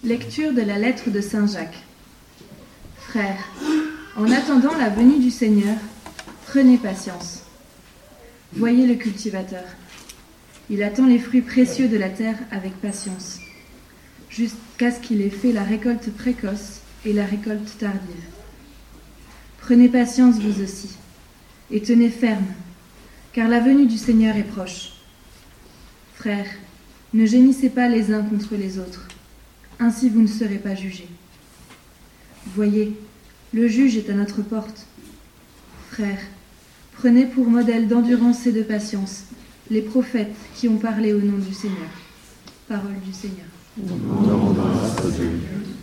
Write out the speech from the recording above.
Lecture de la lettre de Saint Jacques. Frères, en attendant la venue du Seigneur, prenez patience. Voyez le cultivateur. Il attend les fruits précieux de la terre avec patience, jusqu'à ce qu'il ait fait la récolte précoce et la récolte tardive. Prenez patience vous aussi, et tenez ferme, car la venue du Seigneur est proche. Frères, ne gémissez pas les uns contre les autres, ainsi vous ne serez pas jugés. Voyez, le juge est à notre porte. Frères, prenez pour modèle d'endurance et de patience les prophètes qui ont parlé au nom du Seigneur. Parole du Seigneur. Nous rendons grâce à Dieu.